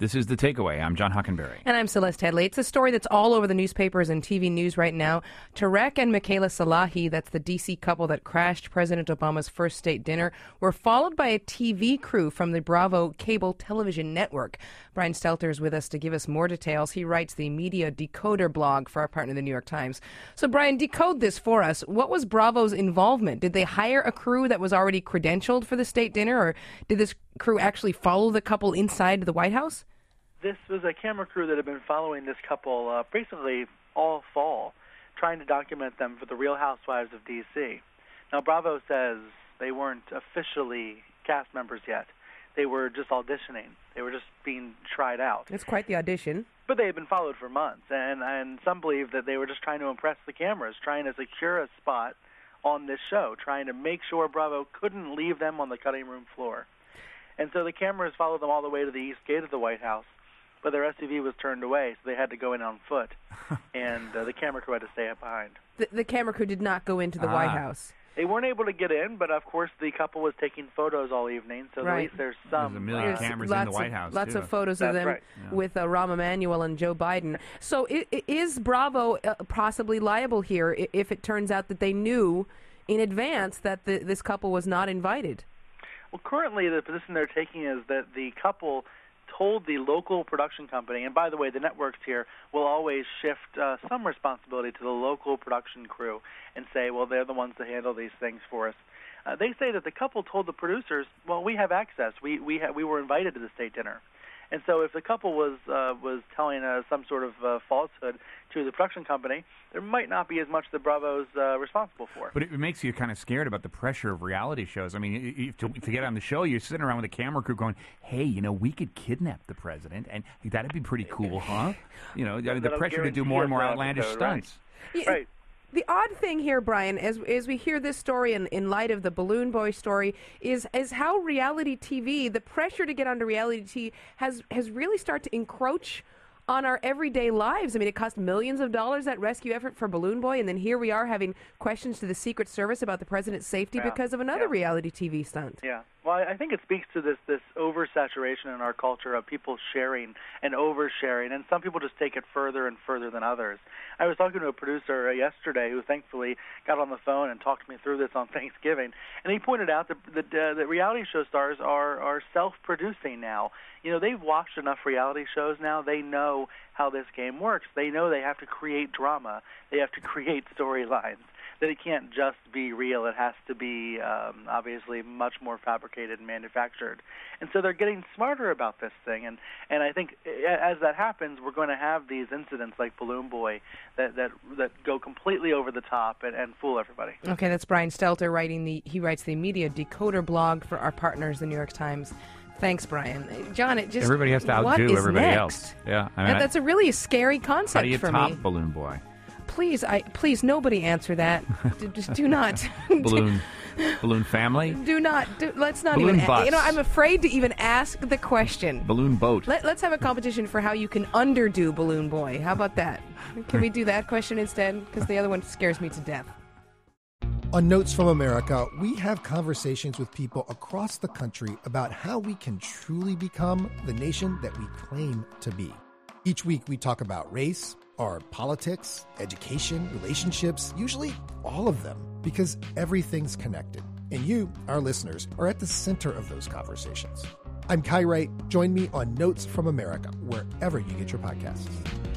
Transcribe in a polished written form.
This is The Takeaway. I'm John Hockenberry. And I'm Celeste Headley. It's a story that's all over the newspapers and TV news right now. Tarek and Michaela Salahi, that's the D.C. couple that crashed President Obama's first state dinner, were followed by a TV crew from the Bravo cable television network. Brian Stelter is with us to give us more details. He writes the Media Decoder blog for our partner, the New York Times. So, Brian, decode this for us. What was Bravo's involvement? Did they hire a crew that was already credentialed for the state dinner, or did this crew actually follow the couple inside the White House? This was a camera crew that had been following this couple basically all fall, trying to document them for the Real Housewives of D.C. Now, Bravo says they weren't officially cast members yet. They were just auditioning. They were just being tried out. It's quite the audition. But they had been followed for months, and some believe that they were just trying to impress the cameras, trying to secure a spot on this show, trying to make sure Bravo couldn't leave them on the cutting room floor. And so the cameras followed them all the way to the east gate of the White House, but their SUV was turned away, so they had to go in on foot, and the camera crew had to stay up behind. The camera crew did not go into the White House. They weren't able to get in, but of course the couple was taking photos all evening, so at least there's some. There's a million cameras in the White House, lots too. of photos of them with Rahm Emanuel and Joe Biden. So is Bravo possibly liable here if it turns out that they knew in advance that this couple was not invited? Well, currently the position they're taking is that the couple told the local production company, and by the way, the networks here will always shift some responsibility to the local production crew and say, well, they're the ones to handle these things for us. They say that the couple told the producers, well, we have access. We were invited to the state dinner. And so if the couple was telling some sort of falsehood to the production company, there might not be as much that Bravo's responsible for. But it makes you kind of scared about the pressure of reality shows. I mean, to get on the show, you're sitting around with a camera crew going, hey, we could kidnap the president, and that'd be pretty cool, huh? The pressure to do more and more outlandish stunts. Right. The odd thing here, Brian, as we hear this story in light of the Balloon Boy story, is how reality TV, the pressure to get onto reality TV, has really started to encroach on our everyday lives. I mean, it cost millions of dollars, that rescue effort for Balloon Boy, and then here we are having questions to the Secret Service about the president's safety because of another reality TV stunt. Yeah. Well, I think it speaks to this oversaturation in our culture of people sharing and oversharing, and some people just take it further and further than others. I was talking to a producer yesterday who thankfully got on the phone and talked me through this on Thanksgiving, and he pointed out that reality show stars are self-producing now. They've watched enough reality shows now. They know how this game works. They know they have to create drama. They have to create storylines. That it can't just be real. It has to be obviously much more fabricated and manufactured. And so they're getting smarter about this thing. And I think as that happens, we're going to have these incidents like Balloon Boy that go completely over the top and fool everybody. Okay, that's Brian Stelter he writes the Media Decoder blog for our partners, the New York Times. Thanks, Brian. John, everybody has to outdo everybody else. Yeah, that's a really scary concept. How do you for top me. Balloon Boy? Please, nobody answer that. Just do not. Balloon family? Let's not balloon even. Bus. I'm afraid to even ask the question. Balloon boat. Let's have a competition for how you can underdo Balloon Boy. How about that? Can we do that question instead? Because the other one scares me to death. On Notes from America, we have conversations with people across the country about how we can truly become the nation that we claim to be. Each week we talk about race, our politics, education, relationships, usually all of them, because everything's connected. And you, our listeners, are at the center of those conversations. I'm Kai Wright. Join me on Notes from America, wherever you get your podcasts.